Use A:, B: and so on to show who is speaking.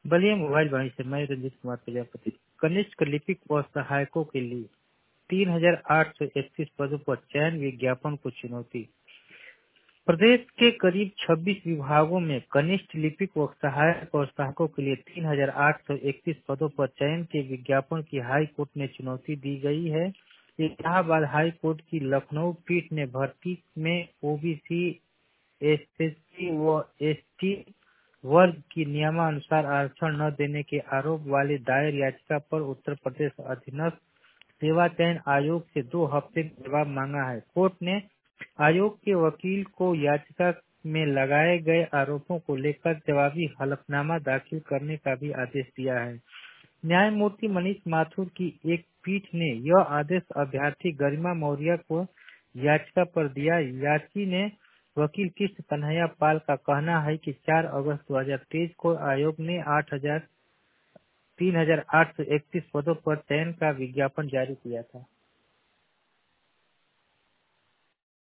A: Ballia mobile वाणी से मैं रंजित कुमार प्रजापति। कनिष्ठ लिपिक व सहायकों के लिए 3,831 पदों पर चयन विज्ञापन को चुनौती। प्रदेश के करीब 26 विभागों में कनिष्ठ लिपिक व सहायक और सहायकों के लिए 3,831 पदों पर चयन के विज्ञापन की हाई कोर्ट में चुनौती दी गई है। इलाहाबाद हाई कोर्ट की लखनऊ पीठ ने भर्ती में ओबीसी, एसएससी व एसटी वर्ग की नियमानुसार आरक्षण न देने के आरोप वाले दायर याचिका पर उत्तर प्रदेश अधीनस्थ सेवा चयन आयोग से 2 हफ्ते में जवाब मांगा है। कोर्ट ने आयोग के वकील को याचिका में लगाए गए आरोपों को लेकर जवाबी हलफनामा दाखिल करने का भी आदेश दिया है। न्यायमूर्ति मनीष माथुर की एक पीठ ने यह आदेश अभ्यर्थी गरिमा मौर्य को याचिका पर दिया। याची ने वकील कृष्ण कन्हैया पाल का कहना है कि 4 अगस्त 2023 को आयोग ने 3,831 पदों पर चयन का विज्ञापन जारी किया था।